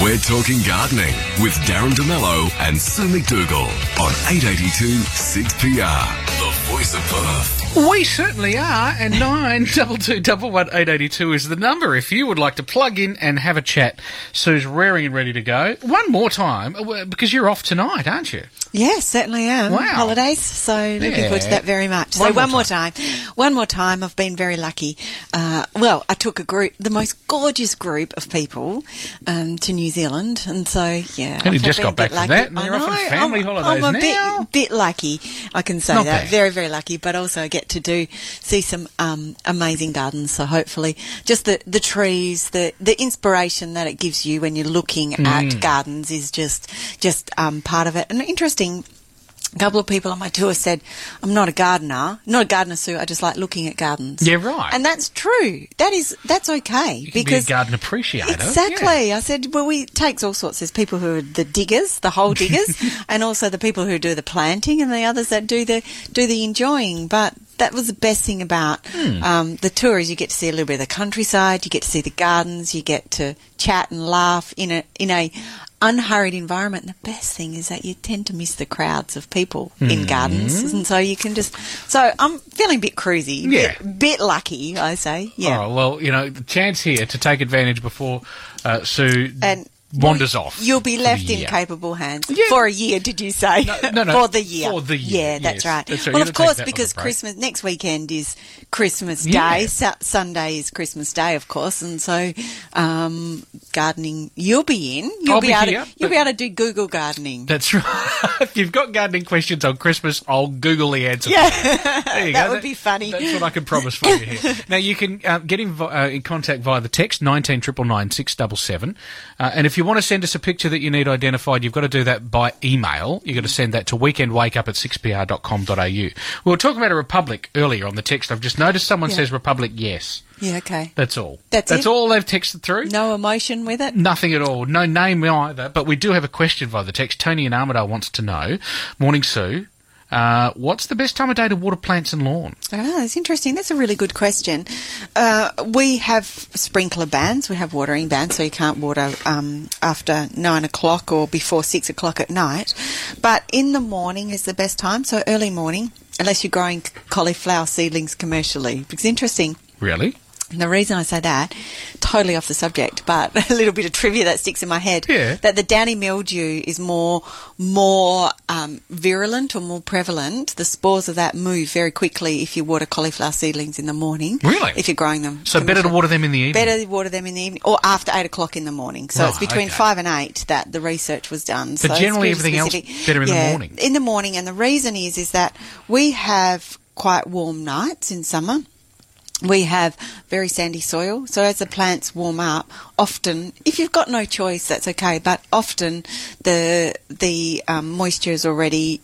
We're talking gardening with Darren DeMello and Sue McDougall on 882 6PR, the voice of Perth. We certainly are, and 92211882 is the number if you would like to plug in and have a chat. Sue's raring and ready to go. One more time, because you're off tonight, aren't you? Yes, certainly am. Wow. Holidays, so looking forward to that very much. So one more time. One more time, I've been very lucky. I took a group, the most gorgeous group of people to New Zealand, and so, yeah. And you just got back from that, and you're off on family holidays now. I'm a bit lucky, I can say Not that. bad. Very, very lucky, but also get to see some amazing gardens, so hopefully just the trees, the inspiration that it gives you when you're looking at gardens is just part of it. And interesting, a couple of people on my tour said, I'm not a gardener, Sue, I just like looking at gardens. Yeah, right. And that's true. That's okay. You can because be a garden appreciator. Exactly. Yeah. I said, well, it takes all sorts. There's people who are the diggers, the hole diggers, and also the people who do the planting, and the others that do the enjoying. But that was the best thing about the tour is you get to see a little bit of the countryside, you get to see the gardens, you get to chat and laugh in a unhurried environment. And the best thing is that you tend to miss the crowds of people in gardens, and so you can just. So I'm feeling a bit cruisy, bit lucky, I say. Yeah. Oh, well, the chance here to take advantage before Sue wanders off. You'll be left in capable hands for a year. Did you say? No. For the year. For the year. Yeah, that's right. That's right. Well, of course, because Christmas next weekend is Christmas Day. Sunday is Christmas Day, of course, and so gardening. You'll be in. You'll be able to do Google gardening. That's right. If you've got gardening questions on Christmas, I'll Google the answer. Yeah, there you that go. would be funny. That's what I can promise for you here. Now you can get in contact via the text 1999 677, and if you want to send us a picture that you need identified, you've got to do that by email. You've got to send that to weekendwakeup@6pr.com.au. We were talking about a republic earlier on the text. I've just noticed someone says republic, yes. Yeah, okay. That's all. That's all they've texted through. No emotion with it? Nothing at all. No name either. But we do have a question via the text. Tony in Armidale wants to know. Morning, Sue. What's the best time of day to water plants and lawn? Oh, that's interesting. That's a really good question. We have sprinkler bans. We have watering bans, so you can't water after 9 o'clock or before 6 o'clock at night. But in the morning is the best time, so early morning, unless you're growing cauliflower seedlings commercially. It's interesting. Really? And the reason I say that, totally off the subject, but a little bit of trivia that sticks in my head, that the downy mildew is more virulent or more prevalent. The spores of that move very quickly if you water cauliflower seedlings in the morning. Really? If you're growing them. So better to water them in the evening? Better to water them in the evening or after 8 o'clock in the morning. So it's between 5 and 8 that the research was done. But so generally everything else better in the morning? In the morning, and the reason is that we have quite warm nights in summer. We have very sandy soil, so as the plants warm up, often, if you've got no choice, that's okay, but often the moisture is already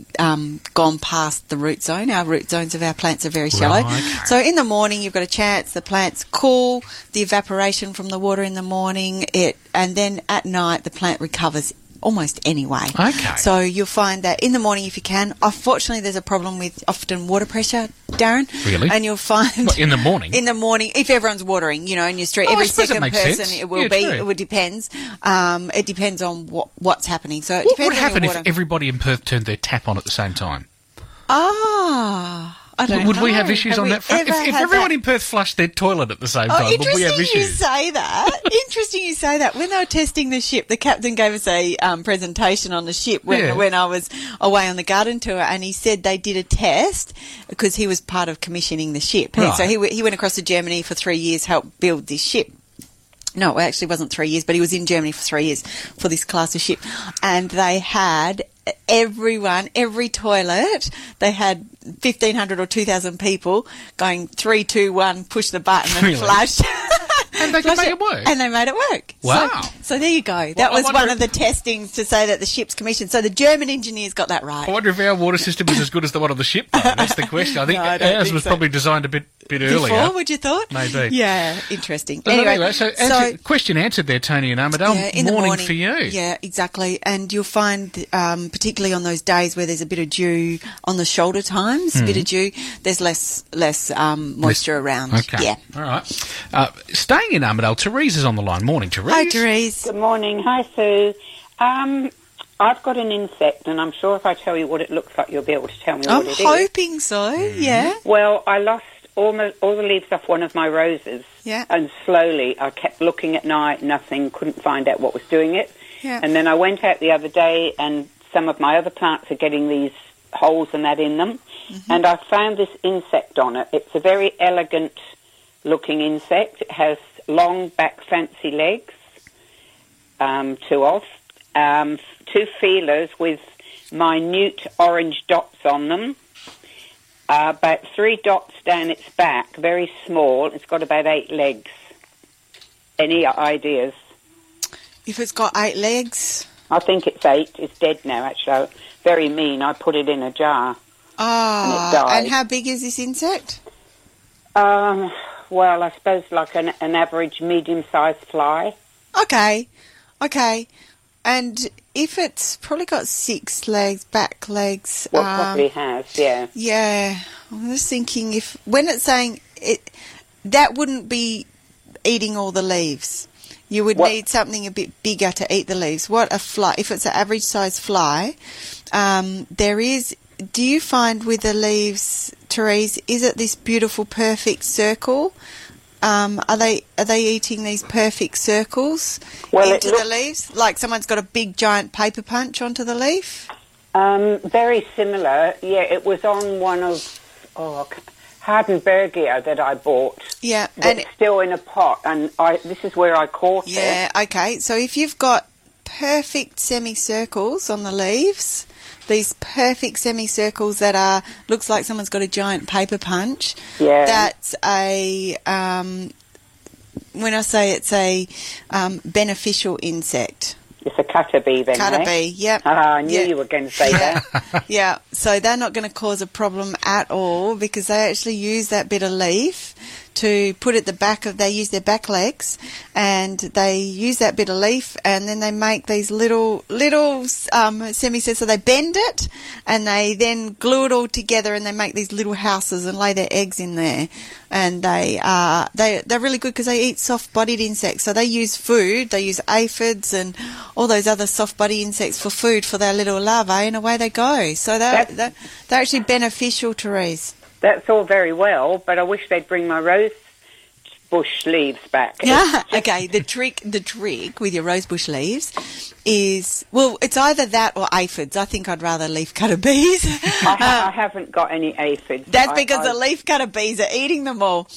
gone past the root zone. Our root zones of our plants are very shallow. Right, okay. So in the morning, you've got a chance, the plants cool, the evaporation from the water in the morning, and then at night, the plant recovers almost anyway. Okay. So you'll find that in the morning if you can. Unfortunately, there's a problem with often water pressure, Darren. Really? And you'll find... What, in the morning? In the morning, if everyone's watering, in your street, every second person, sense. it will be. True. It would depends. It depends on what's happening. So it What depends would happen on your if everybody in Perth turned their tap on at the same time? I don't know. Would we have issues on that front? If everyone in Perth flushed their toilet at the same time, would we have issues? Interesting you say that. Interesting you say that. When they were testing the ship, the captain gave us a presentation on the ship when I was away on the garden tour, and he said they did a test because he was part of commissioning the ship. Right. So he went across to Germany for 3 years, helped build this ship. No, it actually wasn't 3 years, but he was in Germany for 3 years for this class of ship. And they had every toilet, they had 1,500 or 2,000 people going 3, 2, 1, push the button and Really? flush. And they could make it work. And they made it work. Wow. So there you go. That was one of the testings to say that the ship's commissioned. So the German engineers got that right. I wonder if our water system is as good as the one on the ship, though. That's the question. I think No, I don't ours think was so. probably designed a bit Bit earlier. before, would you thought? Maybe. Yeah, interesting. But Anyway, so question answered there, Tony and Armadale. yeah, in the morning for you. Yeah, exactly. And you'll find, particularly on those days where there's a bit of dew on the shoulder times, a bit of dew, there's less moisture around. Okay. Yeah. All right. Staying in Armadale, Therese is on the line. Morning, Therese. Hi, Therese. Good morning. Hi, Sue. I've got an insect, and I'm sure if I tell you what it looks like, you'll be able to tell me I'm what it is. hoping so, yeah. Well, I lost all the leaves off one of my roses, Yeah. and slowly I kept looking at night, nothing, couldn't find out what was doing it. Yeah. And then I went out the other day, and some of my other plants are getting these holes and that in them, and I found this insect on it. It's a very elegant-looking insect. It has long back fancy legs, two feelers with minute orange dots on them, about 3 dots down its back, very small. It's got about 8 legs. Any ideas? If it's got 8 legs... I think it's 8. It's dead now, actually. Very mean. I put it in a jar. And it died. And how big is this insect? Well, I suppose like an average medium-sized fly. Okay. And if it's probably got 6 legs, back legs... Well, probably has, yeah. Yeah. I'm just thinking when it's saying it, that wouldn't be eating all the leaves. You would need something a bit bigger to eat the leaves. What a fly, if it's an average size fly, there is, do you find with the leaves, Therese, is it this beautiful perfect circle? Are they eating these perfect circles into the leaves? Like someone's got a big giant paper punch onto the leaf? Very similar. Yeah, it was on one of Hardenbergia that I bought. Yeah, and it's still in a pot, and this is where I caught it. Yeah, okay. So if you've got perfect semicircles on the leaves, these perfect semicircles that looks like someone's got a giant paper punch. Yeah. That's when I say it's a beneficial insect. It's a cutter-bee then, Cutter-bee, yep. I knew you were going to say that. Yeah, so they're not going to cause a problem at all because they actually use that bit of leaf to put at the back of, they use their back legs and they use that bit of leaf and then they make these little semicircles. So they bend it and they then glue it all together and they make these little houses and lay their eggs in there. And they're really good because they eat soft-bodied insects. So they use food, they use aphids and all those other soft-bodied insects for food for their little larvae and away they go. So they're actually beneficial, Therese. That's all very well, but I wish they'd bring my rose bush leaves back. Yeah, okay. The trick with your rosebush leaves is, well, it's either that or aphids. I think I'd rather leafcutter bees. I haven't got any aphids. That's because the leafcutter bees are eating them all.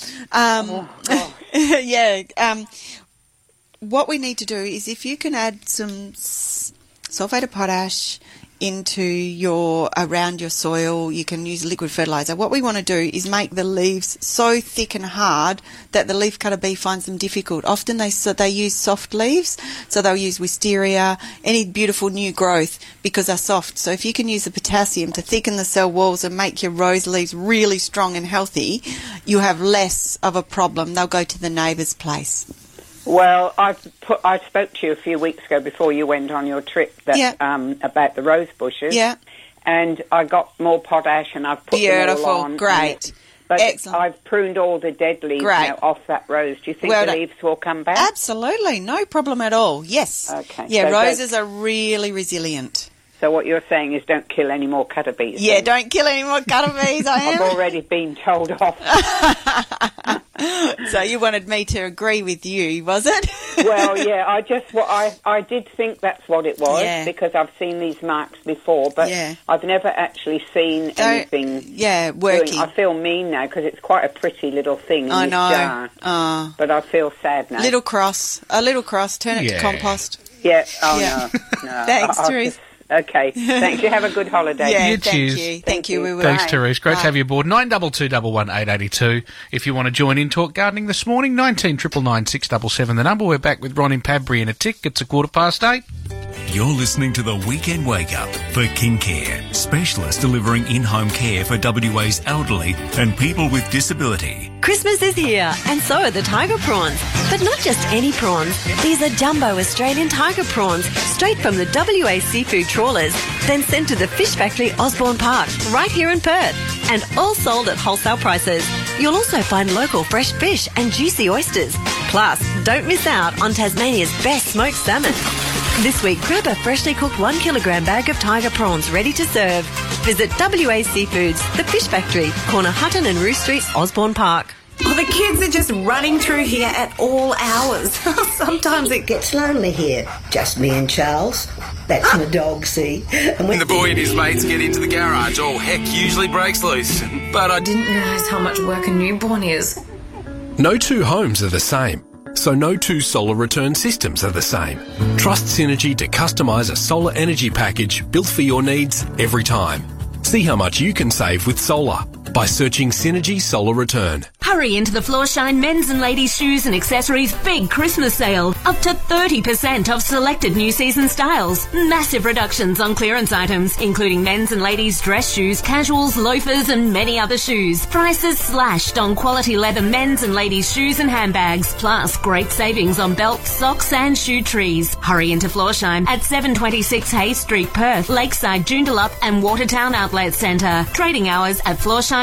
Yeah. What we need to do is if you can add some sulfate of potash around your soil, you can use liquid fertilizer. What we want to do is make the leaves so thick and hard that the leafcutter bee finds them difficult. Often they use soft leaves, so they'll use wisteria, any beautiful new growth because they're soft. So if you can use the potassium to thicken the cell walls and make your rose leaves really strong and healthy, you have less of a problem. They'll go to the neighbour's place. Well, I spoke to you a few weeks ago before you went on your trip about the rose bushes. Yeah. And I got more potash and I've put them all on. Great. But Excellent. I've pruned all the dead leaves now off that rose. Do you think the leaves will come back? Absolutely. No problem at all. Yes. Okay. Yeah, so roses are really resilient. So what you're saying is don't kill any more cutter bees. Yeah, don't kill any more cutter bees. I've already been told off. So you wanted me to agree with you, was it? Well, yeah, I did think that's what it was because I've seen these marks before, but I've never actually seen anything working. I feel mean now because it's quite a pretty little thing in this jar. But I feel sad now. A little cross, turn it to compost. Yeah, no. Thanks, Therese. Okay, thanks. You have a good holiday. Yeah, thank you. We will. Thanks, Therese. Great to have you aboard. 92211882. If you want to join in, talk gardening this morning. 19 999 677 the number. We're back with Ron in Padbury in a tick. It's 8:15. You're listening to the Weekend Wake Up for King Care, specialists delivering in-home care for WA's elderly and people with disability. Christmas is here, and so are the tiger prawns. But not just any prawns. These are jumbo Australian tiger prawns, straight from the WA seafood trawlers, then sent to the fish factory Osborne Park, right here in Perth. And all sold at wholesale prices. You'll also find local fresh fish and juicy oysters. Plus, don't miss out on Tasmania's best smoked salmon. This week, grab a freshly cooked 1 kilogram bag of tiger prawns ready to serve. Visit WA Seafoods, the Fish Factory, corner Hutton and Roost Streets, Osborne Park. Oh, the kids are just running through here at all hours. Sometimes it gets lonely here. Just me and Charles. That's my dog, see? And when the boy and his mates get into the garage, all heck usually breaks loose. But I didn't realise how much work a newborn is. No two homes are the same. So no two solar return systems are the same. Trust Synergy to customise a solar energy package built for your needs every time. See how much you can save with solar by searching Synergy Solar Return. Hurry into the Floorshine men's and ladies' shoes and accessories big Christmas sale. Up to 30% off selected new season styles. Massive reductions on clearance items, including men's and ladies' dress shoes, casuals, loafers and many other shoes. Prices slashed on quality leather men's and ladies' shoes and handbags. Plus great savings on belts, socks and shoe trees. Hurry into Floorshine at 726 Hay Street, Perth, Lakeside, Joondalup and Watertown Outlet Centre. Trading hours at floorshine.com.au.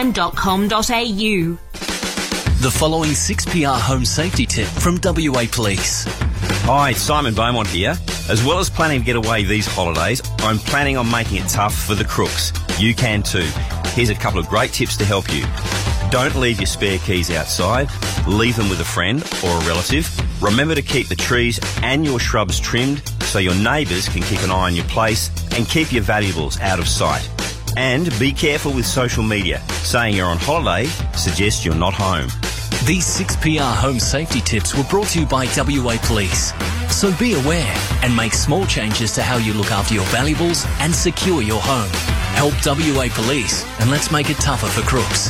The following 6PR home safety tip from WA Police. Hi, Simon Beaumont here. As well as planning to get away these holidays, I'm planning on making it tough for the crooks. You can too. Here's a couple of great tips to help you. Don't leave your spare keys outside. Leave them with a friend or a relative. Remember to keep the trees and your shrubs trimmed so your neighbours can keep an eye on your place and keep your valuables out of sight. And be careful with social media. Saying you're on holiday suggests you're not home. These 6PR home safety tips were brought to you by WA Police. So be aware and make small changes to how you look after your valuables and secure your home. Help WA Police and let's make it tougher for crooks.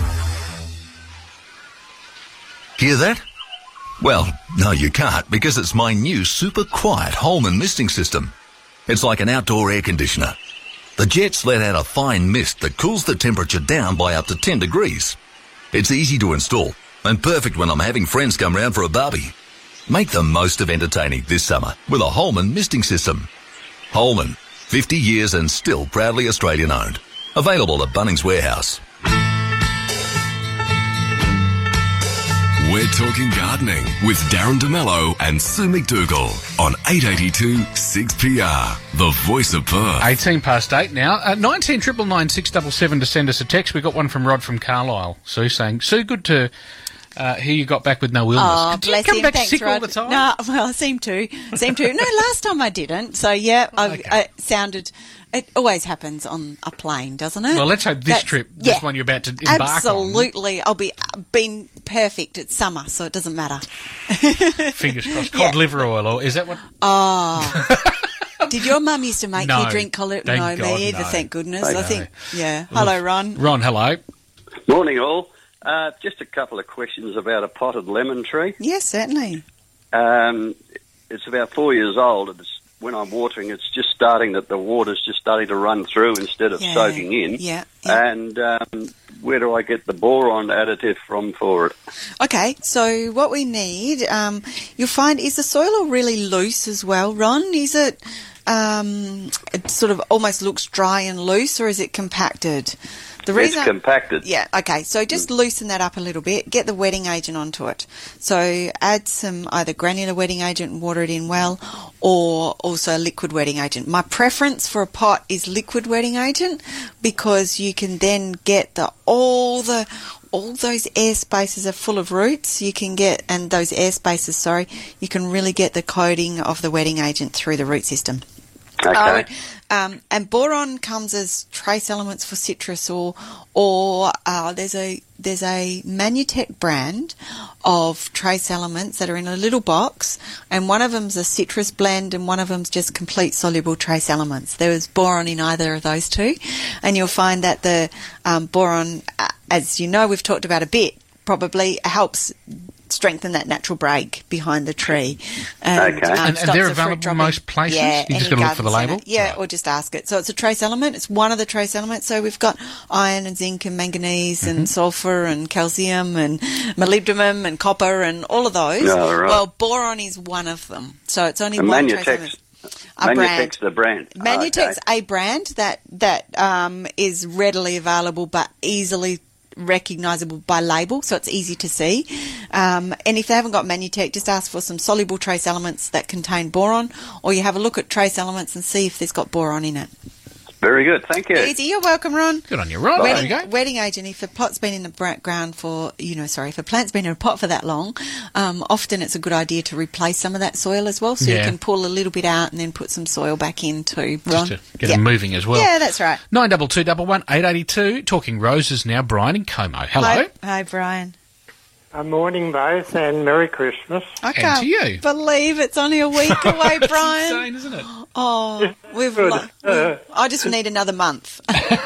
Hear that? Well, no you can't because it's my new super quiet Holman misting system. It's like an outdoor air conditioner. The jets let out a fine mist that cools the temperature down by up to 10 degrees. It's easy to install and perfect when I'm having friends come round for a barbie. Make the most of entertaining this summer with a Holman misting system. Holman, 50 years and still proudly Australian owned. Available at Bunnings Warehouse. We're talking gardening with Darren DeMello and Sue McDougall on 882 6PR, the voice of Perth. 18 past 8 now. 19 999 677 to send us a text. We got one from Rod from Carlisle. Sue saying, Sue, good to hear you got back with no illness. Oh, do you come back sick Rod. all the time? No, well, I seem to. No, last time I didn't. So, yeah, I sounded... It always happens on a plane, doesn't it? Well, let's hope this trip, this one you're about to embark on. Absolutely. I'll be been perfect. It's summer, so it doesn't matter. Fingers crossed. Cod liver oil, or is that what? Oh. Did your mum used to make you drink cod liver? No, me either, thank goodness. I think, Hello, Ron. Ron, hello. Morning, all. Just a couple of questions about a potted lemon tree. Yes, certainly. It's about 4 years old. When I'm watering, it's just starting the water's just starting to run through instead of soaking in. Yeah. And where do I get the boron additive from for it? Okay, so what we need, you'll find, is the soil really loose as well, Ron? Is it, it sort of almost looks dry and loose, or is it compacted? It's compacted. Yeah, okay. So just loosen that up a little bit. Get the wetting agent onto it. So add some either granular wetting agent and water it in well, or also liquid wetting agent. My preference for a pot is liquid wetting agent because you can then get all those air spaces are full of roots. You can get, and those air spaces, you can really get the coating of the wetting agent through the root system. Okay. And boron comes as trace elements for citrus, or there's a Manutech brand of trace elements that are in a little box, and one of them's a citrus blend, and one of them's just complete soluble trace elements. There is boron in either of those two, and you'll find that the boron, as you know, we've talked about a bit, probably helps strengthen that natural break behind the tree. Okay. And they're available in most places? Yeah, You just got to look for the label? Yeah, or just ask it. So it's a trace element. It's one of the trace elements. So we've got iron and zinc and manganese and sulfur and calcium and molybdenum and copper and all of those. Oh, right. Well, boron is one of them. So it's only And one trace element. Manutech's the brand. Manutech's a brand that is readily available but easily recognisable by label, so it's easy to see. And if they haven't got Manutech, just ask for some soluble trace elements that contain boron, or you have a look at trace elements and see if there's got boron in it. Very good, thank you. Easy, you're welcome, Ron. Good on you, Ron. There you go. Wetting agent, if a pot's been in the ground for, if a plant's been in a pot for that long, often it's a good idea to replace some of that soil as well, so you can pull a little bit out and then put some soil back in too, Ron. Just to get them moving as well. Yeah, that's right. 9221 882. Talking roses now. Brian in Como. Hello. Hi, Brian. Morning both, and Merry Christmas. I can't believe it's only a week away, Brian. It's insane, isn't it? Oh, I just need another month.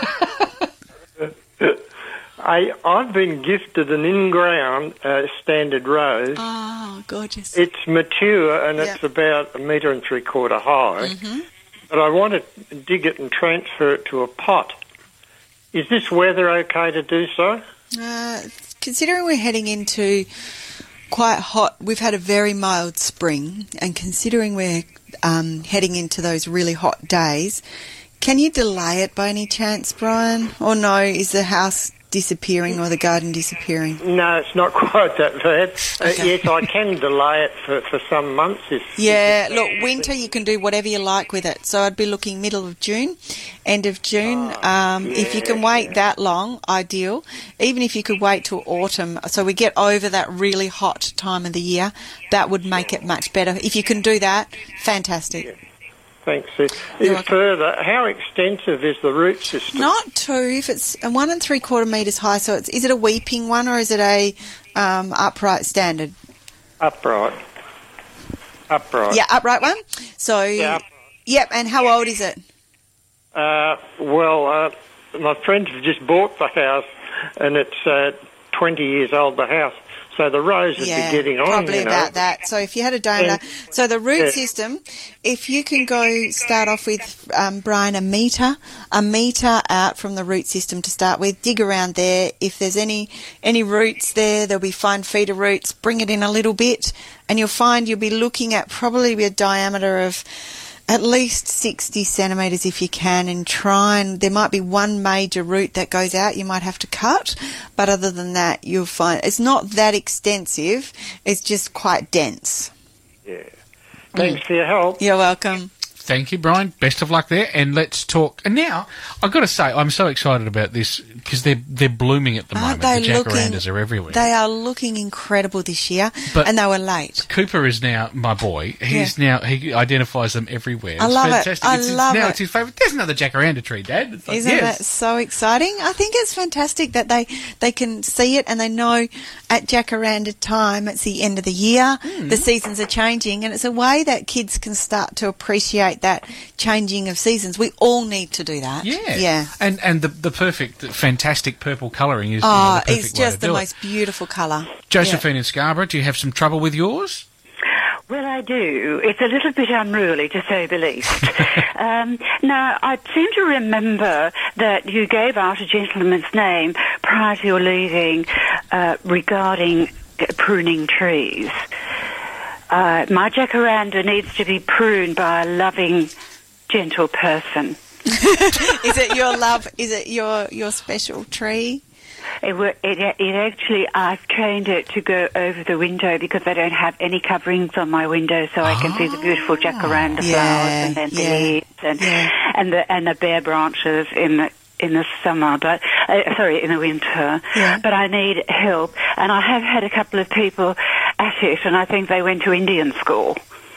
I've been gifted an in-ground standard rose. Oh, gorgeous. It's mature and it's about 1.75 metres high. Mm-hmm. But I want to dig it and transfer it to a pot. Is this weather okay to do so? Considering we're heading into quite hot, we've had a very mild spring, and considering we're heading into those really hot days, can you delay it by any chance, Brian? Or no, is the house disappearing or the garden disappearing? No, it's not quite that bad. Yes, I can delay it for some months. Look, winter you can do whatever you like with it. So I'd be looking middle of June, end of June. If you can wait that long, ideal. Even if you could wait till autumn, so we get over that really hot time of the year, that would make it much better. If you can do that, fantastic. Yeah. Thanks. Further, how extensive is the root system? Not too. If it's 1 3/4 metres high, so is it a weeping one or is it a upright standard? Upright. Yeah, upright one. So, yep. And how old is it? My friends have just bought the house, and it's 20 years old. The house. So the rose would be getting on, probably about that. So if you had a donor, so the root system, if you can go start off with, Brian, a metre out from the root system to start with, dig around there. If there's any roots there, there'll be fine feeder roots, bring it in a little bit, and you'll find you'll be looking at probably a diameter of at least 60 centimetres if you can, and there might be one major root that goes out you might have to cut, but other than that you'll find it's not that extensive, it's just quite dense. Yeah. Thanks for your help. You're welcome. Thank you, Brian. Best of luck there. And let's talk. And now, I've got to say, I'm so excited about this because they're blooming at the moment. The jacarandas are everywhere. They are looking incredible this year, and they were late. Cooper is now my boy. He identifies them everywhere. I love it. It's his favourite. There's another jacaranda tree, Dad. It's like, Isn't that so exciting? I think it's fantastic that they can see it and they know at jacaranda time, it's the end of the year, the seasons are changing, and it's a way that kids can start to appreciate that changing of seasons. We all need to do that. Yeah. And the perfect, fantastic purple colouring is the perfect it's just way to the most beautiful colour. Josephine in Scarborough, do you have some trouble with yours? Well, I do. It's a little bit unruly, to say the least. Now, I seem to remember that you gave out a gentleman's name prior to your leaving regarding pruning trees. My jacaranda needs to be pruned by a loving, gentle person. Is it your love? Is it your special tree? It actually, I've trained it to go over the window because I don't have any coverings on my window, so I can see the beautiful jacaranda flowers and the leaves and the bare branches in the summer, but in the winter. Yeah. But I need help, and I have had a couple of people at it, and I think they went to Indian school.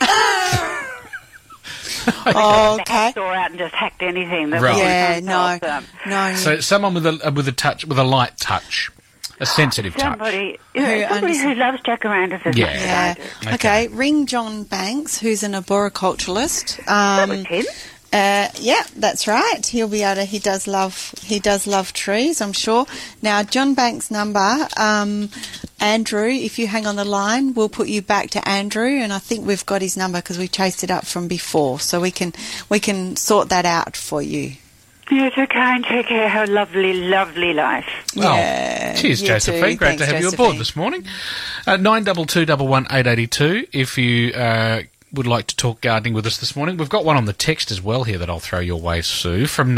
They saw out and just hacked anything. That no. So someone with a light touch, a sensitive touch. Somebody who loves jacarandas as much as I do. Okay. Ring John Banks, who's an arboriculturalist. Yeah, that's right. He'll be able to. He does love trees, I'm sure. Now, John Banks' number, Andrew. If you hang on the line, we'll put you back to Andrew, and I think we've got his number because we chased it up from before, so we can sort that out for you. Yes, okay, and take care. Have a lovely, lovely life. Yeah. Cheers, Josephine. Great to have you aboard this morning. 92211882 if you would like to talk gardening with us this morning. We've got one on the text as well here that I'll throw your way, Sue, from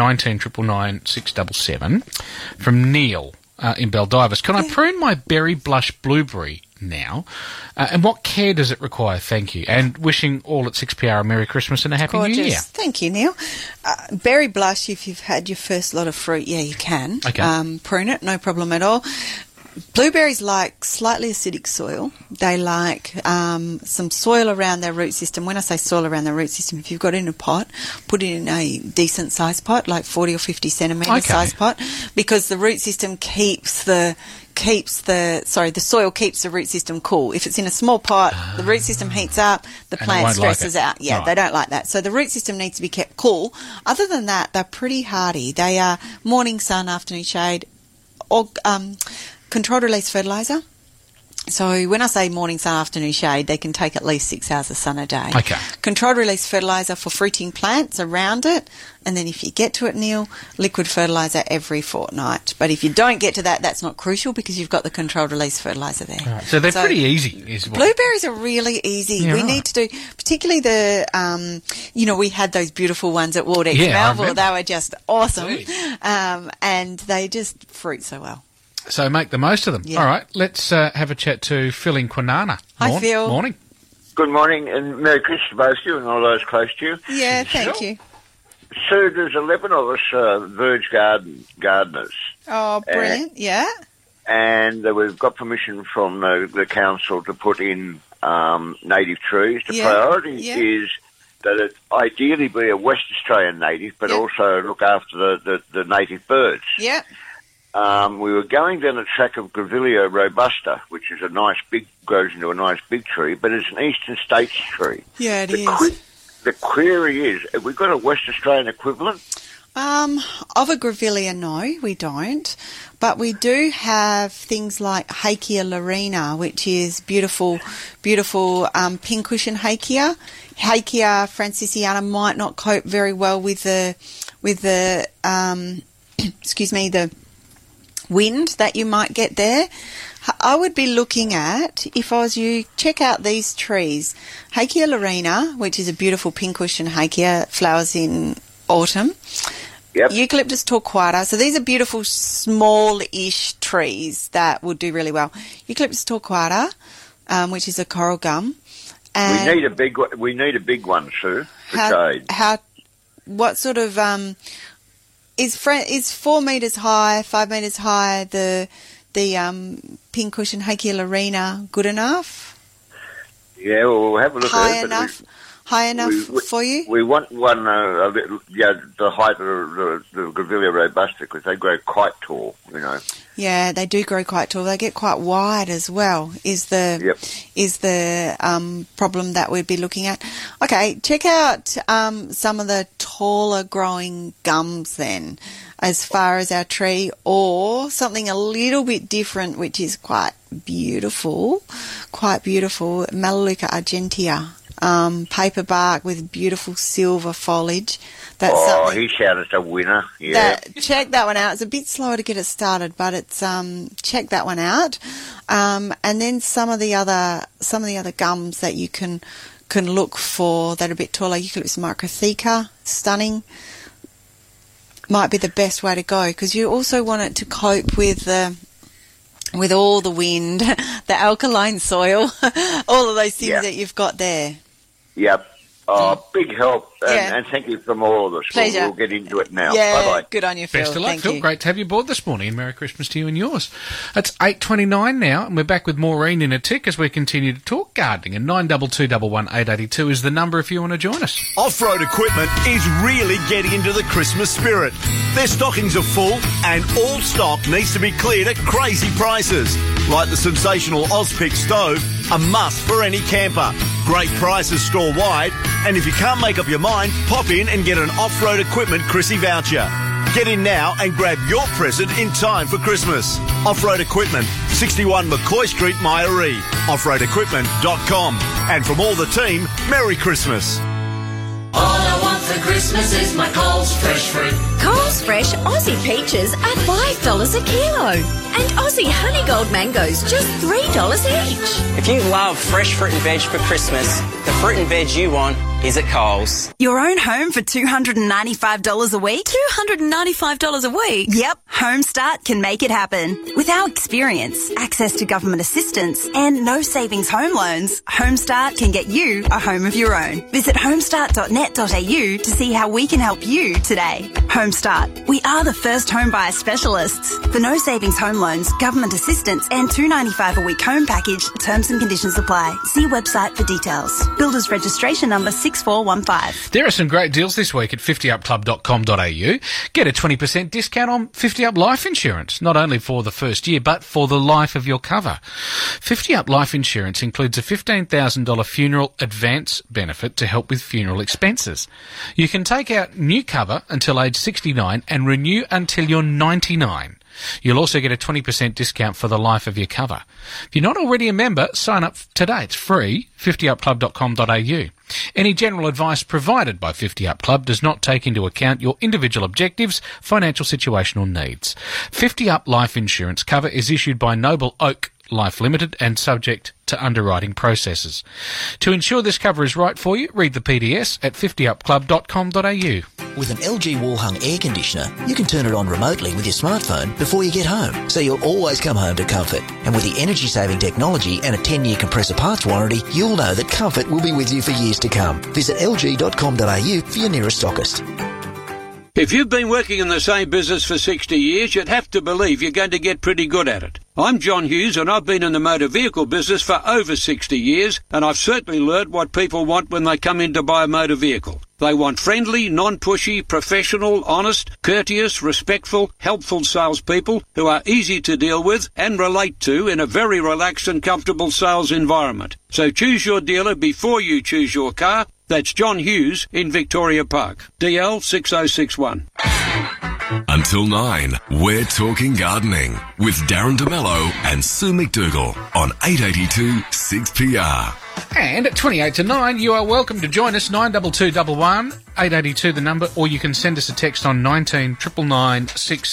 1999677 from Neil in Baldivis. Can I prune my berry blush blueberry now? And what care does it require? Thank you. And wishing all at 6PR a Merry Christmas and a Happy New Year. Thank you, Neil. Berry blush, if you've had your first lot of fruit, yeah, you can. Okay. Prune it, no problem at all. Blueberries like slightly acidic soil. They like some soil around their root system. When I say soil around their root system, if you've got it in a pot, put it in a decent size pot, like 40 or 50 centimetre size pot, because the root system the soil keeps the root system cool. If it's in a small pot, the root system heats up, the plant stresses out. Yeah, right. They don't like that. So the root system needs to be kept cool. Other than that, they're pretty hardy. They are morning sun, afternoon shade, or controlled release fertiliser. So when I say morning sun, afternoon shade, they can take at least 6 hours of sun a day. Okay. Controlled release fertiliser for fruiting plants around it. And then if you get to it, Neil, liquid fertiliser every fortnight. But if you don't get to that, that's not crucial because you've got the controlled release fertiliser there. Right. So they're pretty easy. Blueberries are really easy. Yeah, need to do, particularly the, we had those beautiful ones at Wardex Melville. They were just awesome. And they just fruit so well. So make the most of them. Yeah. All right, let's have a chat to Phil in Kwinana. Hi, Phil. Morning. Good morning, and Merry Christmas to both you and all those close to you. Yeah, thank you. So there's 11 of us Verge gardeners. Oh, brilliant, yeah. And we've got permission from the council to put in native trees. The priority is that it ideally be a West Australian native, but also look after the native birds. Yeah. We were going down the track of Grevillea robusta, which is grows into a nice big tree, but it's an Eastern States tree. Yeah, it is. The query is, have we got a West Australian equivalent? Of a Grevillea, no, we don't. But we do have things like Hakea laurina, which is beautiful pincushion Hakea. Hakea francisiana might not cope very well with the the wind that you might get there. I would be looking at, if I was you, check out these trees. Hakea laurina, which is a beautiful pincushion Hakea, flowers in autumn. Yep. Eucalyptus torquata. So these are beautiful small-ish trees that would do really well. Eucalyptus torquata, which is a coral gum. And we need a big one, Sue, for shade. What sort of is 4 metres high, 5 metres high, the pincushion Hakea laurina good enough? Yeah, well, we'll have a look at it. High enough for you? We want one, the height of the Grevillea robusta, because they grow quite tall, Yeah, they do grow quite tall. They get quite wide as well, is the problem that we'd be looking at. Okay, check out some of the taller growing gums then, as far as our tree, or something a little bit different, which is quite beautiful, Melaleuca argentea. Paper bark with beautiful silver foliage. He shouted a winner. Yeah. Check that one out. It's a bit slower to get it started, but it's check that one out. And then some of the other gums that you can look for that are a bit taller. Eucalyptus microtheca, stunning. Might be the best way to go, because you also want it to cope with all the wind, the alkaline soil, all of those things that you've got there. Yep. Oh, big help, and thank you from all of us. Pleasure. We'll get into it now. Yeah, bye-bye. good on you, Phil. Best of luck, Thank Phil. you. Great to have you aboard this morning, and Merry Christmas to you and yours. It's 8:29 now, and we're back with Maureen in a tick as we continue to talk gardening, and 92211882 is the number if you want to join us. Off-road equipment is really getting into the Christmas spirit. Their stockings are full, and all stock needs to be cleared at crazy prices. Like the sensational Ozpic stove, a must for any camper. Great prices store-wide, And if you can't make up your mind, pop in and get an Off-Road Equipment Chrissy voucher. Get in now and grab your present in time for Christmas. Off-Road Equipment, 61 McCoy Street, Myaree. offroadequipment.com. And from all the team, Merry Christmas. All I want for Christmas is my Coles Fresh fruit. Coles Fresh Aussie peaches are $5 a kilo. And Aussie Honey Gold mangoes just $3 each. If you love fresh fruit and veg for Christmas, the fruit and veg you want is at Coles. Your own home for $295 a week? $295 a week? Yep, HomeStart can make it happen. With our experience, access to government assistance, and no savings home loans, HomeStart can get you a home of your own. Visit homestart.net.au to see how we can help you today. HomeStart. We are the first home buyer specialists. For no savings home loans, government assistance, and $295 a week home package, terms and conditions apply. See website for details. Builders registration number 6415. There are some great deals this week at 50upclub.com.au. Get a 20% discount on 50up life insurance, not only for the first year, but for the life of your cover. 50up life insurance includes a $15,000 funeral advance benefit to help with funeral expenses. You can take out new cover until age 69 and renew until you're 99. You'll also get a 20% discount for the life of your cover. If you're not already a member, sign up today. It's free, 50upclub.com.au. Any general advice provided by 50up Club does not take into account your individual objectives, financial situation or needs. 50up Life Insurance cover is issued by Noble Oak Life Limited and subject to underwriting processes. To ensure this cover is right for you, read the PDS at 50upclub.com.au. With an LG wall-hung air conditioner, you can turn it on remotely with your smartphone before you get home, so you'll always come home to comfort. And with the energy-saving technology and a 10-year compressor parts warranty, you'll know that comfort will be with you for years to come. Visit lg.com.au for your nearest stockist. If you've been working in the same business for 60 years, you'd have to believe you're going to get pretty good at it. I'm John Hughes and I've been in the motor vehicle business for over 60 years and I've certainly learnt what people want when they come in to buy a motor vehicle. They want friendly, non-pushy, professional, honest, courteous, respectful, helpful salespeople who are easy to deal with and relate to in a very relaxed and comfortable sales environment. So choose your dealer before you choose your car. That's John Hughes in Victoria Park. DL 6061. Until 9, we're talking gardening with Darren DeMello and Sue McDougall on 882 6PR. And at 28 to 9, you are welcome to join us, 92211 882 the number, or you can send us a text on 19 999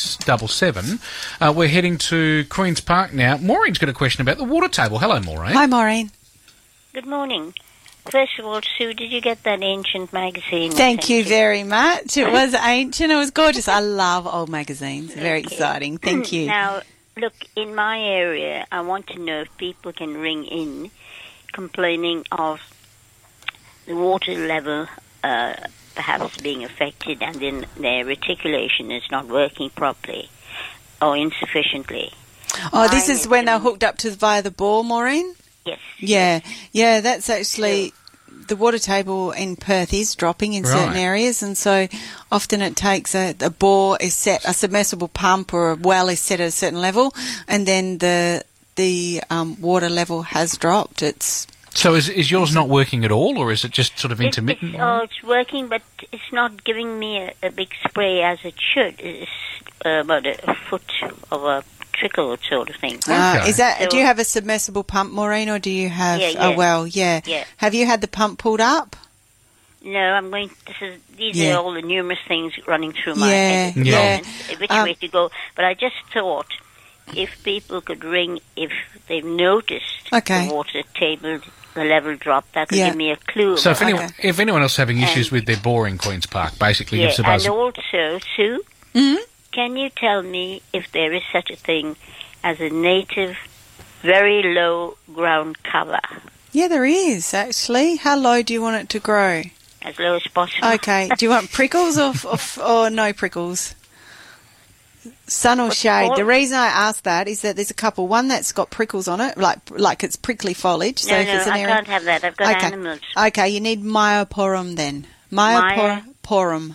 677. We're heading to Queen's Park now. Maureen's got a question about the water table. Hello, Maureen. Hi, Maureen. Good morning. First of all, Sue, did you get that ancient magazine? Thank you very much. It was ancient. It was gorgeous. I love old magazines. Very exciting. Thank you. Now, look, in my area, I want to know if people can ring in complaining of the water level perhaps being affected and then their reticulation is not working properly or insufficiently. Oh, this is when they're hooked up to via the bore, Maureen? Yes. Yeah, that's actually the water table in Perth is dropping in certain areas, and so often it takes a bore is set, a submersible pump or a well is set at a certain level, and then the water level has dropped. So is yours not working at all, or is it just sort of intermittent? It's working, but it's not giving me a big spray as it should. It's about a foot of a trickle sort of thing. Is that? So, do you have a submersible pump, Maureen, or do you have a well? Yeah. Have you had the pump pulled up? No, I'm going. These are all the numerous things running through my head at the moment, which way to go. But I just thought if people could ring if they've noticed the water table, the level drop, that could give me a clue. So if anyone else having issues with their bore in Queen's Park, basically gives a buzz. And also, Sue, can you tell me if there is such a thing as a native, very low ground cover? Yeah, there is, actually. How low do you want it to grow? As low as possible. Okay. Do you want prickles or no prickles? Sun or shade? The reason I ask that is that there's a couple. One that's got prickles on it, like it's prickly foliage. So I can't have that. I've got animals. Okay, you need Myoporum then. Myoporum.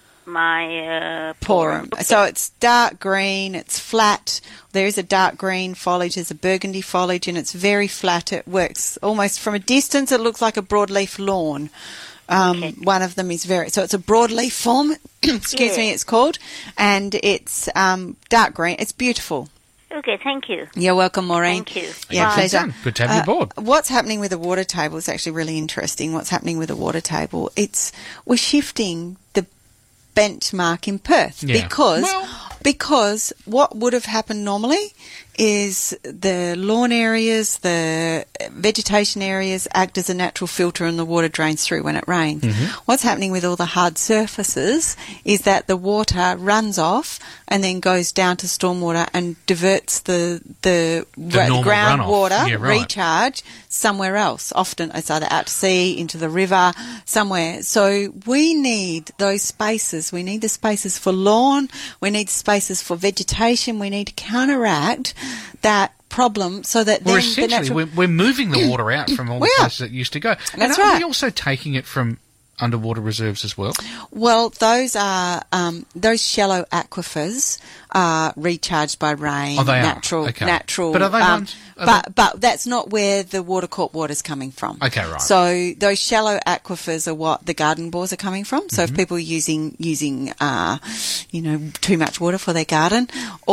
Myoporum. So it's dark green, it's flat. There is a dark green foliage, there's a burgundy foliage, and it's very flat. It works almost from a distance. It looks like a broadleaf lawn. One of them is so it's a broadleaf form, excuse me, it's called, and it's dark green. It's beautiful. Okay, thank you. You're welcome, Maureen. Thank you. Yeah, pleasure. Good to have you aboard. What's happening with the water table is actually really interesting. What's happening with the water table? We're shifting the benchmark in Perth because what would have happened normally is the lawn areas, the vegetation areas act as a natural filter and the water drains through when it rains. What's happening with all the hard surfaces is that the water runs off and then goes down to stormwater and diverts the groundwater recharge somewhere else. Often it's either out to sea, into the river, somewhere. So we need those spaces. We need the spaces for lawn. We need spaces for vegetation. We need to counteract that problem so that we're moving the water out from all the places it used to go. That's right. Are we also taking it from underwater reserves as well? Well, those are those shallow aquifers are recharged by rain. Oh, they natural. But are they but that's not where the Watercorp water's coming from. Okay, right. So those shallow aquifers are what the garden bores are coming from. So if people are using too much water for their garden,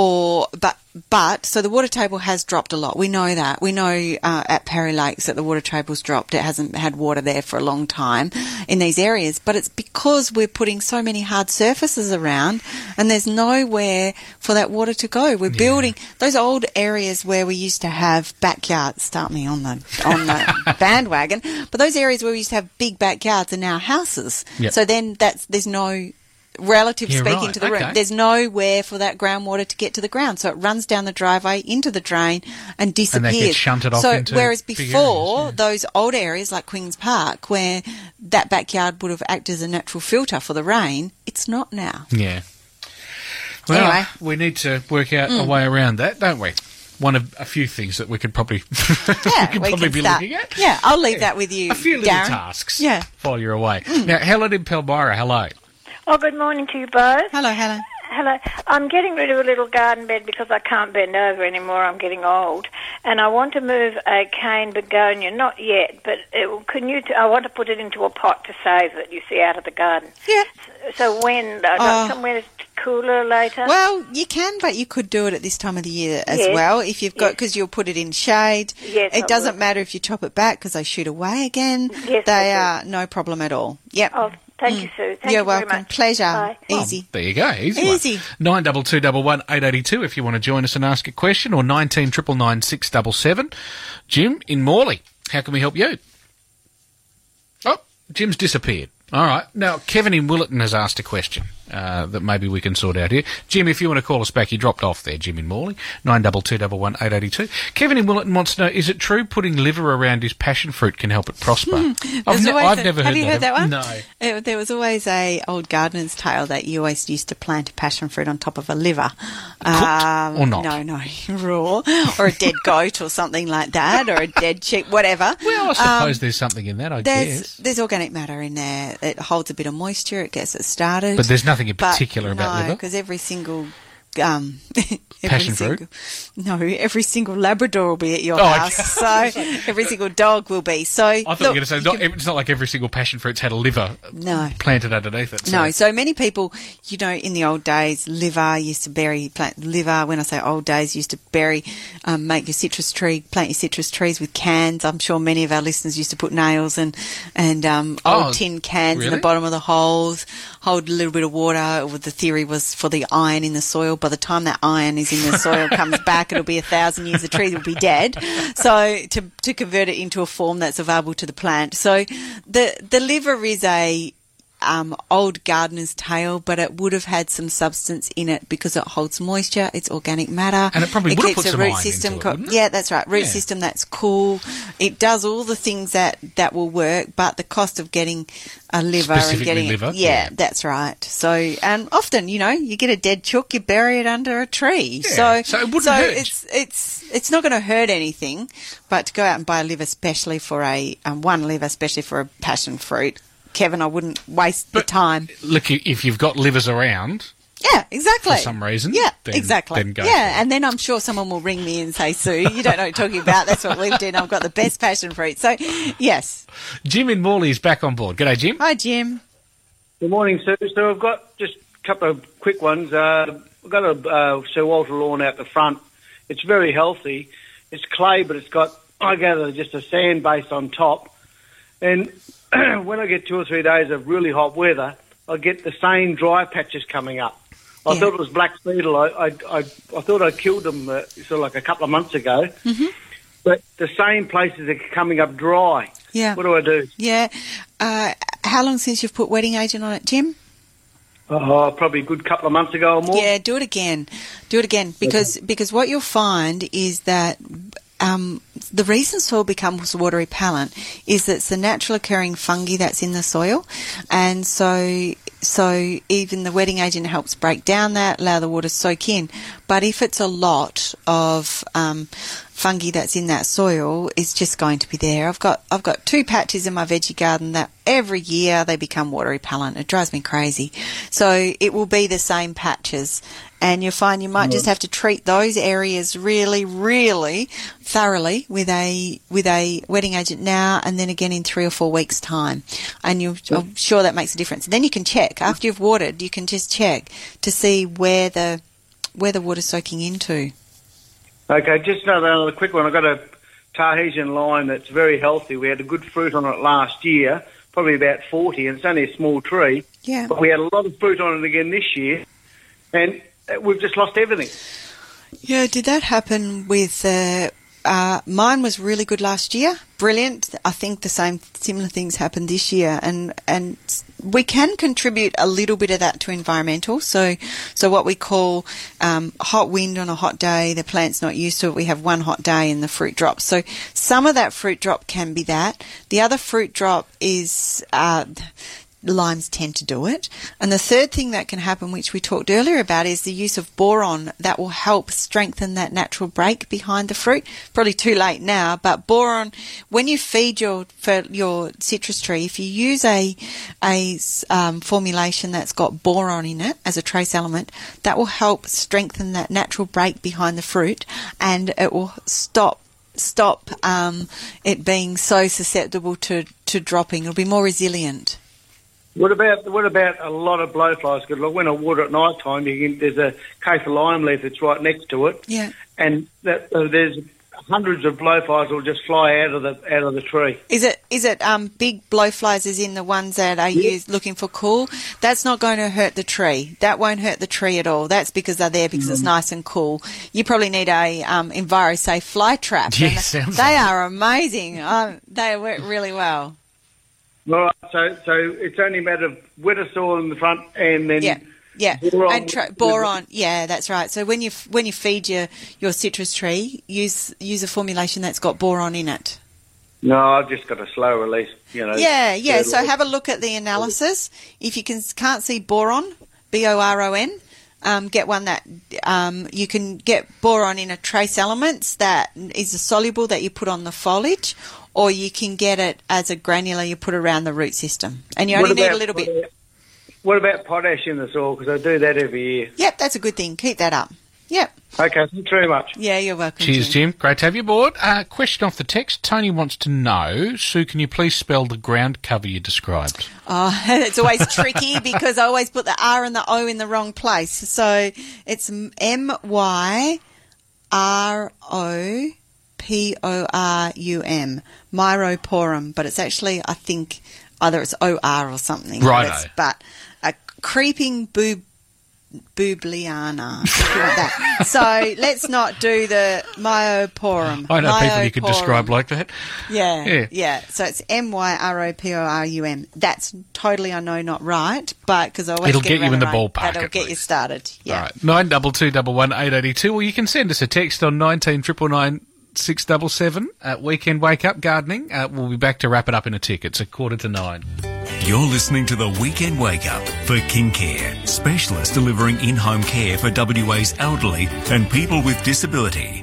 but so the water table has dropped a lot. We know that. We know at Perry Lakes that the water table's dropped. It hasn't had water there for a long time in these areas, but it's because we're putting so many hard surfaces around and there's nowhere for that water to go. We're building those old areas where we used to have backyards. Start me on the bandwagon. But those areas where we used to have big backyards are now houses. Yep. So then there's no relative speaking to the room. There's nowhere for that groundwater to get to the ground. So it runs down the driveway into the drain and disappears. And that gets shunted off into whereas before, areas, those old areas like Queen's Park, where that backyard would have acted as a natural filter for the rain, it's not now. Yeah. Well, anyway, we need to work out a way around that, don't we? One of a few things that we could probably be looking at. Yeah, I'll leave that with you, a few little Darren. tasks while you're away. Now, Helen in Palmyra, hello. Oh, good morning to you both. Hello, Helen. Hello. I'm getting rid of a little garden bed because I can't bend over anymore. I'm getting old. And I want to move a cane begonia. Not yet, but I want to put it into a pot to save it, you see, out of the garden. Yeah. So when? Somewhere cooler later? Well, you can, but you could do it at this time of the year as well. If you've got, because you'll put it in shade. Yes, it doesn't matter if you chop it back because they shoot away again. Yes, they are no problem at all. Yep. Oh, thank you, Sue. You're welcome. Very much. Pleasure. Bye. Easy. There you go. Easy. 9211 882 if you want to join us and ask a question, or 19 999 677. Jim in Morley, how can we help you? Oh, Jim's disappeared. All right. Now, Kevin in Willetton has asked a question that maybe we can sort out here. Jim, if you want to call us back, you dropped off there, Jim in Morley, 9221 882. Kevin in Willetton wants to know, is it true putting liver around his passion fruit can help it prosper? I've never heard that. Have you heard that one? No. There was always a old gardener's tale that you always used to plant a passion fruit on top of a liver. Cooked or not? No, raw. Or a dead goat or something like that, or a dead sheep, whatever. Well, I suppose there's something in that, I guess. There's organic matter in there. It holds a bit of moisture. It gets it started. But there's nothing in particular about liver? No, because every single... passion fruit? No, every single Labrador will be at your house. So every single dog will be. So I thought you were going to say, it's not like every single passion fruit's had a liver planted underneath it. So. No, so many people, in the old days, used to plant liver. When I say old days, used to make your citrus tree, plant your citrus trees with cans. I'm sure many of our listeners used to put nails and old tin cans in the bottom of the holes, hold a little bit of water. The theory was for the iron in the soil. By the time that iron is in the soil, comes back, it'll be 1,000 years. The tree will be dead. So to convert it into a form that's available to the plant. So the liver is a old gardener's tale, but it would have had some substance in it because it holds moisture. It's organic matter. And it probably would have put some iron system into it, wouldn't it? Yeah, that's right. Root system that's cool. It does all the things that will work, but the cost of getting a liver and getting liver. Yeah, that's right. So, and often, you get a dead chook, you bury it under a tree. Yeah. So it wouldn't hurt. It's not going to hurt anything, but to go out and buy a liver especially for a passion fruit, Kevin, I wouldn't waste the time. Look, if you've got livers around, Yeah, exactly. For some reason. Yeah, then, exactly. Then go yeah, and then I'm sure someone will ring me and say, Sue, you don't know what you're talking about. That's what we've done. I've got the best passion fruit. So, yes. Jim in Morley is back on board. G'day, Jim. Hi, Jim. Good morning, Sue. So I've got just a couple of quick ones. I've got a Sir Walter lawn out the front. It's very healthy. It's clay, but it's got, I gather, just a sand base on top. And when I get 2 or 3 days of really hot weather, I get the same dry patches coming up. I thought it was black beetle. I thought I killed them sort of like a couple of months ago. Mm-hmm. But the same places are coming up dry. Yeah. What do I do? Yeah. How long since you've put wetting agent on it, Jim? Oh, probably a good couple of months ago or more. Yeah, do it again. Do it again because what you'll find is that the reason soil becomes water repellent is that it's the natural occurring fungi that's in the soil, and so even the wetting agent helps break down that, allow the water to soak in. But if it's a lot of fungi that's in that soil, it's just going to be there. I've got 2 patches in my veggie garden that every year they become water repellent. It drives me crazy. So it will be the same patches, and you'll find you might just have to treat those areas really, really thoroughly with a wetting agent now, and then again in 3 or 4 weeks' time, and I'm sure that makes a difference. Then you can check after you've watered. You can just check to see where the water's soaking into. Okay, just another quick one. I've got a Tahitian lime that's very healthy. We had a good fruit on it last year, probably about 40, and it's only a small tree. Yeah. But we had a lot of fruit on it again this year, and we've just lost everything. Yeah, did that happen with... mine was really good last year, brilliant. I think the similar things happened this year, and we can contribute a little bit of that to environmental. So what we call hot wind on a hot day, the plant's not used to it. We have one hot day and the fruit drops. So some of that fruit drop can be that. The other fruit drop is limes tend to do it. And the third thing that can happen, which we talked earlier about, is the use of boron. That will help strengthen that natural break behind the fruit. Probably too late now, but boron, when you feed your citrus tree, if you use a formulation that's got boron in it as a trace element, that will help strengthen that natural break behind the fruit, and it will stop it being so susceptible to dropping. It'll be more resilient. What about a lot of blowflies? Because when I water at night time, there's a case of lime leaf that's right next to it. Yeah. And there's hundreds of blowflies will just fly out of the tree. Is it big blowflies as in the ones that are used looking for cool? That's not going to hurt the tree. That won't hurt the tree at all. That's because they're there because it's nice and cool. You probably need a EnviroSafe fly trap. Yes, they are amazing. They work really well. Right, so it's only a matter of wetter soil in the front and then boron. Yeah, that's right. So when you feed your citrus tree, use a formulation that's got boron in it. No, I've just got a slow release. Yeah. So have a look at the analysis. If you can't see boron, BORON. Get one that you can get boron in a trace elements that is a soluble that you put on the foliage, or you can get it as a granular you put around the root system. And you only need a little bit. What about potash in the soil? Because I do that every year. Yep, that's a good thing. Keep that up. Yep. Okay, thanks very much. Yeah, you're welcome. Cheers, Jim. Great to have you aboard. Question off the text. Tony wants to know, Sue, can you please spell the ground cover you described? Oh, it's always tricky because I always put the R and the O in the wrong place. So it's MYROPORUM, Myroporum, but it's actually, I think, either it's OR or something. Right. But a creeping Bubliana, if you want that. So let's not do the Myoporum. I know people you could describe like that. Yeah. So it's MYROPORUM. That's totally, I know, not right, but because I always it'll get you in the ballpark. That'll get you started. Yeah. All right. 9221 882, or you can send us a text on 19 677 at Weekend Wake Up Gardening. We'll be back to wrap it up in a tick. It's 8:45. You're listening to the Weekend Wake Up for King Care, specialists delivering in-home care for WA's elderly and people with disability.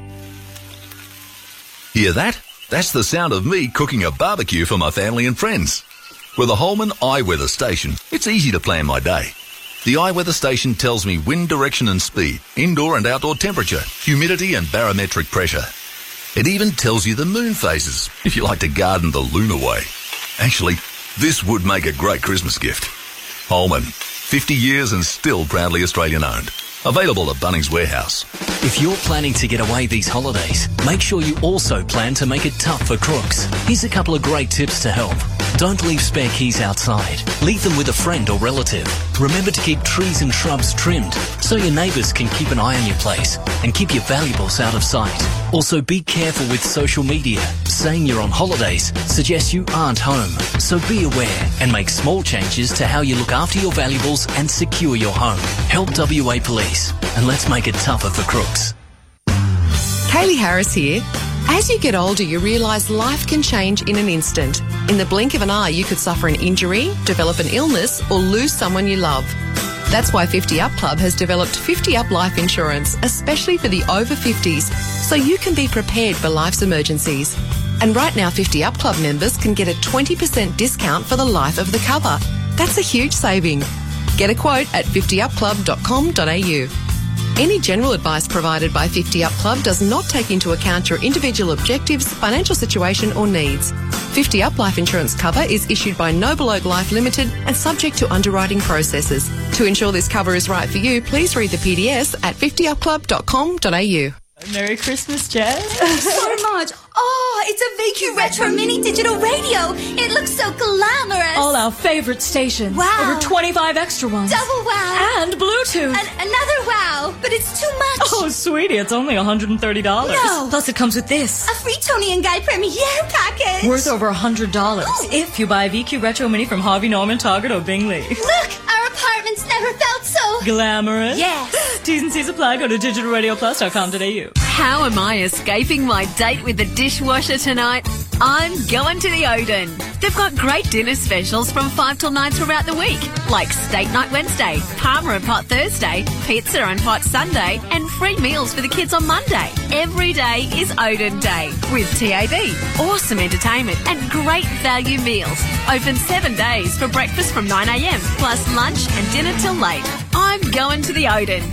Hear that? That's the sound of me cooking a barbecue for my family and friends. With a Holman iWeather station, it's easy to plan my day. The iWeather station tells me wind direction and speed, indoor and outdoor temperature, humidity and barometric pressure. It even tells you the moon phases, if you like to garden the lunar way. Actually, this would make a great Christmas gift. Holman, 50 years and still proudly Australian owned. Available at Bunnings Warehouse. If you're planning to get away these holidays, make sure you also plan to make it tough for crooks. Here's a couple of great tips to help. Don't leave spare keys outside. Leave them with a friend or relative. Remember to keep trees and shrubs trimmed so your neighbours can keep an eye on your place and keep your valuables out of sight. Also, be careful with social media. Saying you're on holidays suggests you aren't home. So be aware and make small changes to how you look after your valuables and secure your home. Help WA Police and let's make it tougher for crooks. Kaylee Harris here. As you get older, you realise life can change in an instant. In the blink of an eye, you could suffer an injury, develop an illness, or lose someone you love. That's why 50 Up Club has developed 50 Up Life Insurance, especially for the over 50s, so you can be prepared for life's emergencies. And right now, 50 Up Club members can get a 20% discount for the life of the cover. That's a huge saving. Get a quote at 50upclub.com.au. Any general advice provided by 50 Up Club does not take into account your individual objectives, financial situation or needs. 50 Up Life Insurance cover is issued by Noble Oak Life Limited and subject to underwriting processes. To ensure this cover is right for you, please read the PDS at 50upclub.com.au. Merry Christmas, Jazz. So much. Oh, it's a VQ Retro Mini Digital Radio. It looks so glamorous. All our favourite stations. Wow. Over 25 extra ones. Double wow. And Bluetooth. Another wow. But it's too much. Oh, sweetie, it's only $130. No. Plus it comes with this. A free Tony and Guy Premiere package. Worth over $100. Ooh. If you buy a VQ Retro Mini from Harvey Norman, Target or Bingley. Look, our apartment's never felt so glamorous. Yes. T's and C's apply. Go to digitalradioplus.com.au. How am I escaping my date with the dishwasher tonight? I'm going to the Odin. They've got great dinner specials from 5 till 9 throughout the week, like Steak Night Wednesday, Parma and Pot Thursday, Pizza and Pot Sunday, and free meals for the kids on Monday. Every day is Odin Day with TAB, awesome entertainment and great value meals. Open 7 days for breakfast from 9 a.m, plus lunch and dinner till late. I'm going to the Odin.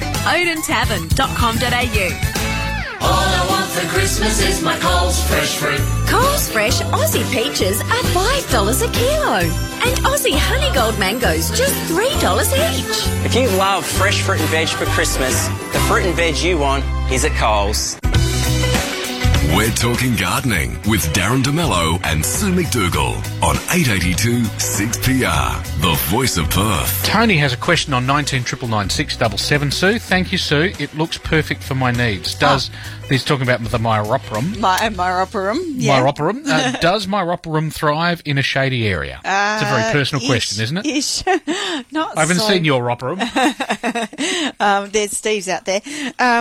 OdinTavern.com.au. All I want for Christmas is my Coles Fresh fruit. Coles Fresh Aussie peaches are $5 a kilo. And Aussie Honey Gold mangoes just $3 each. If you love fresh fruit and veg for Christmas, the fruit and veg you want is at Coles. We're talking gardening with Darren DeMello and Sue McDougall on 882 6PR, the voice of Perth. Tony has a question on 1999 677. Sue, thank you, Sue. It looks perfect for my needs. He's talking about the Myroporum. Myroporum, yeah. Myroporum. Does Myroporum thrive in a shady area? It's a very personal question, isn't it? Ish. Not I haven't seen your Roporum. There's Steve's out there.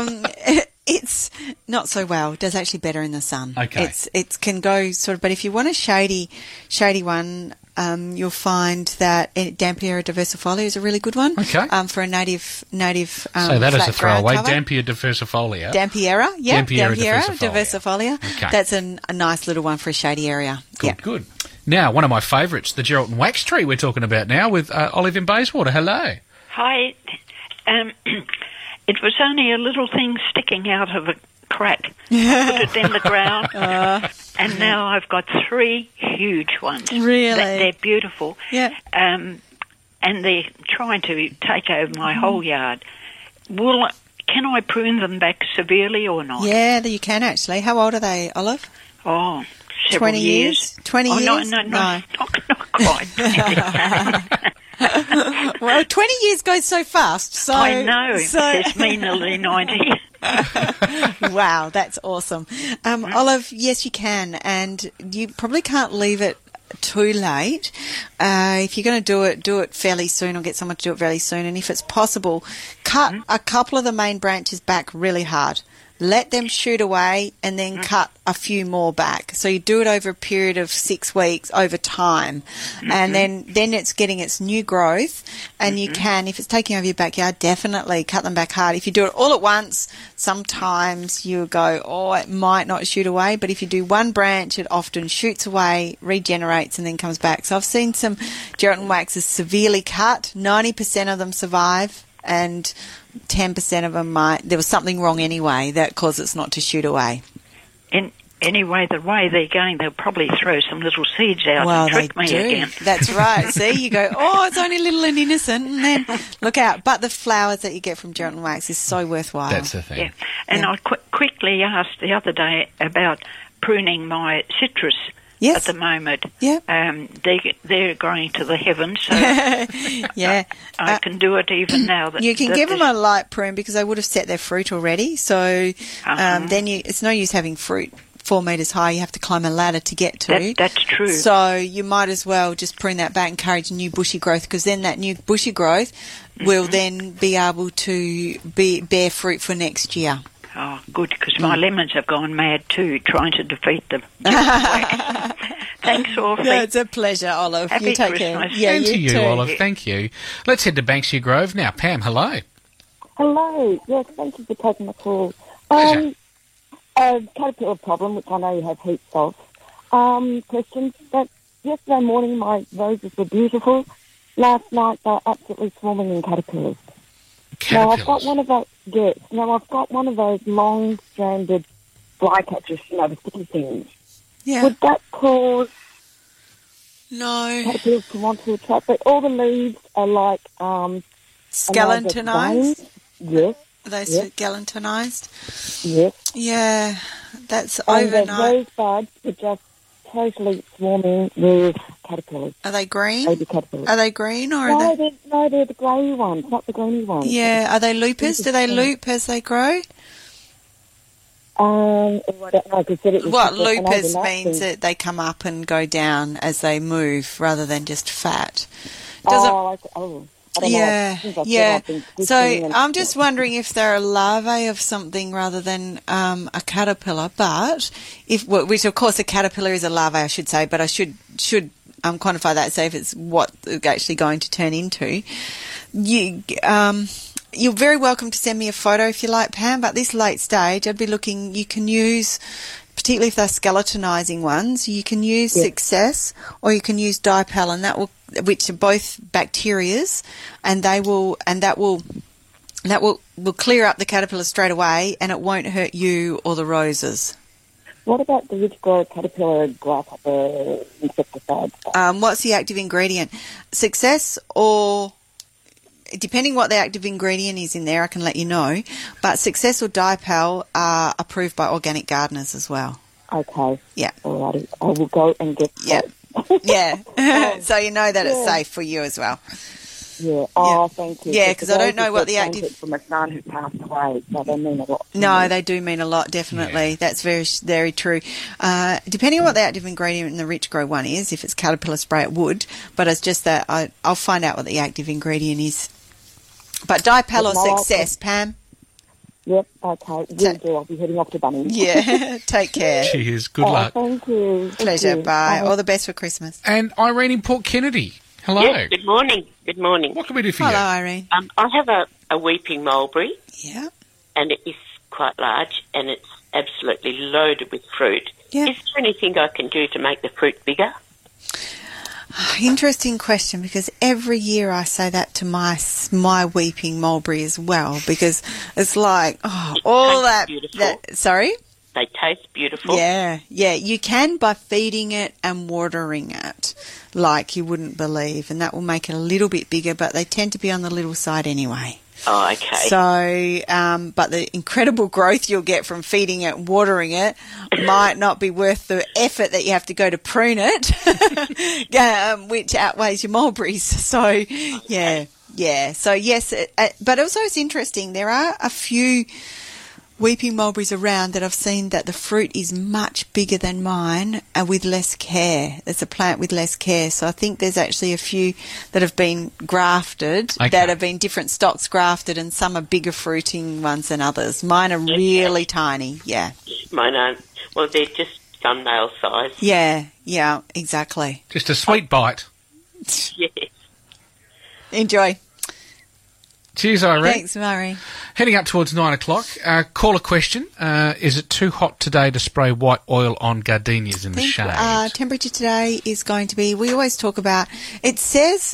It's not so well. It does actually better in the sun. Okay. It can go sort of, but if you want a shady one, you'll find that Dampier diversifolia is a really good one. Okay. For a native. So that is a throwaway. Dampier diversifolia. Dampiera, yeah. Dampiera diversifolia. Okay. That's a nice little one for a shady area. Good. Now, one of my favourites, the Geraldton wax tree we're talking about now with Olive in Bayswater. Hello. Hi. It was only a little thing sticking out of a crack. I put it in the ground, and now I've got 3 huge ones. Really? They're beautiful. Yeah. And they're trying to take over my whole yard. Can I prune them back severely or not? Yeah, you can actually. How old are they, Olive? Oh, several 20 years. 20 years? No, not quite. Well, 20 years goes so fast. So I know. It's me nearly 90. Wow, that's awesome. Olive, yes, you can. And you probably can't leave it too late. If you're going to do it fairly soon, or get someone to do it fairly soon. And if it's possible, cut a couple of the main branches back really hard. let them shoot away, and then cut a few more back. So you do it over a period of 6 weeks over time. And then it's getting its new growth, and you can, if it's taking over your backyard, definitely cut them back hard. If you do it all at once, sometimes you go, oh, it might not shoot away, but if you do one branch, it often shoots away, regenerates, and then comes back. So I've seen some gelatin waxes severely cut. 90% of them survive, and 10% of them there was something wrong anyway that caused it not to shoot away. Anyway, the way they're going, they'll probably throw some little seeds out and trick me again. That's right. See, you go, oh, it's only little and innocent, and then look out. But the flowers that you get from gelatin wax is so worthwhile. That's the thing. Yeah. And I quickly asked the other day about pruning my citrus. Yes. At the moment. Yeah. They're growing to the heavens, so yeah. I can do it even now. You can give them a light prune because they would have set their fruit already. So then it's no use having fruit 4 metres high. You have to climb a ladder to get to. That's true. So you might as well just prune that back, encourage new bushy growth, because then that new bushy growth will then be able to bear fruit for next year. Oh, good, because my lemons have gone mad too, trying to defeat them. Thanks, Orphy. Yeah, it's a pleasure, Olive. Happy you take Christmas. care. Yeah, and to you, too. Olive. Thank you. Let's head to Banksia Grove now. Pam, hello. Hello. Yes, thank you for taking the call. Caterpillar problem, which I know you have heaps of. Questions. But yesterday morning, my roses were beautiful. Last night, they're absolutely swarming in caterpillars. Now I've got one of those. Yes. Now I've got one of those long-stranded flycatchers, the sticky things. Yeah. Would that cause caterpillars to want to attract? But all the leaves are like skeletonized. Yes. Are they skeletonized? Yes. Yeah, that's and overnight. The rosebuds are just totally swarming with caterpillars. Are they green? Baby caterpillars. Are they green or are they? They're the grey ones, not the greeny ones. Yeah. Are they loopers? Do they loop as they grow? I don't know, what loopers means that they come up and go down as they move rather than just fat. I don't know. So I'm just wondering if they're a larvae of something rather than a caterpillar. But which of course a caterpillar is a larvae, I should say. But I should quantify that, say if it's what it's actually going to turn into. You're very welcome to send me a photo if you like, Pam. But this late stage, I'd be looking. You can use, particularly if they're skeletonizing ones, you can use Success or you can use Dipel, and which are both bacterias, and that will clear up the caterpillar straight away, and it won't hurt you or the roses. What about the Rich Grow caterpillar grasshopper insecticide? What's the active ingredient? Success, or depending what the active ingredient is in there, I can let you know. But Success or Dipel are approved by organic gardeners as well. Okay. Yeah. Alrighty. I will go and get that. Yeah. So you know that it's safe for you as well. Yeah. Oh, thank you. Yeah, because I don't know what the active. From a son who passed away, so they mean a lot. No, they do mean a lot. Definitely, that's very, very true. Depending on what the active ingredient in the Rich Grow one is, if it's caterpillar spray, it would. But it's just that I'll find out what the active ingredient is. But Dipel or Success, Pam. Yep. Okay. Will do. I'll be heading off to Bunnings. Yeah. Take care. Cheers. Good luck. Thank you. Pleasure. Bye. All the best for Christmas. And Irene in Port Kennedy. Hello. Yes, good morning. Good morning. What can we do for you? Hello, Irene. I have a weeping mulberry. Yeah. And it is quite large, and it's absolutely loaded with fruit. Yeah. Is there anything I can do to make the fruit bigger? Interesting question, because every year I say that to my weeping mulberry as well, because it's like, all that. Sorry? They taste beautiful. Yeah. You can by feeding it and watering it like you wouldn't believe, and that will make it a little bit bigger, but they tend to be on the little side anyway. Oh, okay. So, but the incredible growth you'll get from feeding it and watering it might not be worth the effort that you have to go to prune it, which outweighs your mulberries. So, yeah. So, yes, but also it's interesting. There are a few weeping mulberries around that I've seen that the fruit is much bigger than mine and with less care. It's a plant with less care. So I think there's actually a few that have been grafted, that have been different stocks grafted, and some are bigger fruiting ones than others. Mine are really tiny, yeah. Mine aren't. Well, they're just thumbnail size. Yeah, exactly. Just a sweet bite. Yes. Enjoy. Cheers, Irene. Thanks, Murray. Heading up towards 9 o'clock. Caller question. Is it too hot today to spray white oil on gardenias in the shade? Temperature today is going to be, we always talk about, it says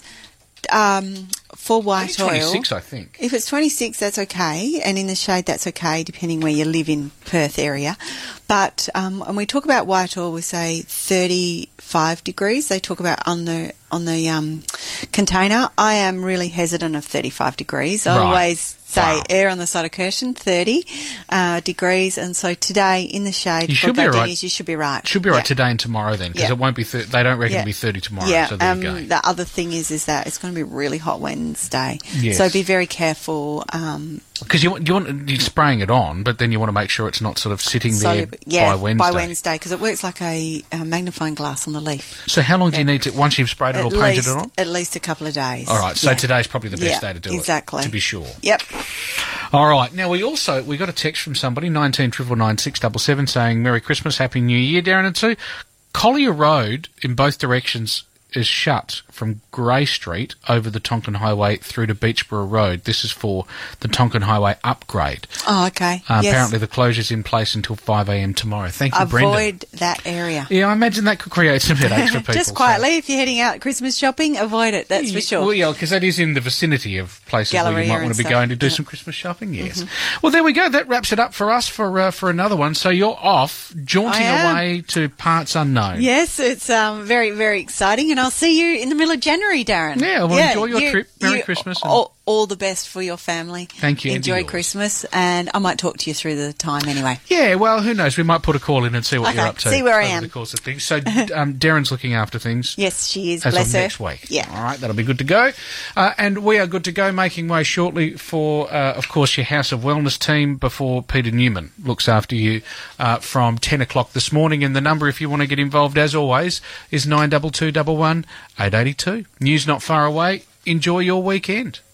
for white oil. 26, I think. If it's 26, that's okay. And in the shade, that's okay, depending where you live in Perth area. But when we talk about white oil, we say 35 degrees. They talk about on the container. I am really hesitant of 35 degrees. I always say err on the side of caution, 30 degrees. And so today in the shade you for should be gardenias, right. you should be right. Should be right today and tomorrow then, because it won't be. They don't reckon it'll be 30 tomorrow. Yeah. So there you go. The other thing is that it's going to be really hot Wednesday. Yes. So be very careful. Because you're spraying it on, but then you want to make sure it's not sort of sitting there by Wednesday. By Wednesday, because it works like a magnifying glass on the leaf. So how long do you need to, once you've sprayed it or painted it on? At least a couple of days. All right, so today's probably the best day to do it. Exactly. To be sure. Yep. All right, now we got a text from somebody, 19999677, saying, Merry Christmas, Happy New Year, Darren and Sue. Collier Road in both directions is shut from Grey Street over the Tonkin Highway through to Beachborough Road. This is for the Tonkin Highway upgrade. Oh, okay. Apparently the closure's in place until 5 a.m. tomorrow. Thank you, Brendan. Avoid that area. Yeah, I imagine that could create some headaches for people. Just quietly, if you're heading out Christmas shopping, avoid it, that's for sure. Well, yeah, because that is in the vicinity of places Galleria where you might want to be going to do some Christmas shopping, yes. Well, there we go. That wraps it up for us for another one. So you're off, jaunting away to parts unknown. Yes, it's very, very exciting, and I'll see you in the middle of January, Darren. Yeah, well, enjoy your trip. Merry Christmas. All the best for your family. Thank you. Enjoy Christmas, and I might talk to you through the time anyway. Yeah, well, who knows? We might put a call in and see what you're up to. See where I am. Over the course of things. So Darren's looking after things. Yes, she is. As Bless of her. next week. Yeah. All right, that'll be good to go. And we are good to go, making way shortly for, of course, your House of Wellness team before Peter Newman looks after you from 10 o'clock this morning. And the number, if you want to get involved, as always, is 92211 882. News not far away. Enjoy your weekend.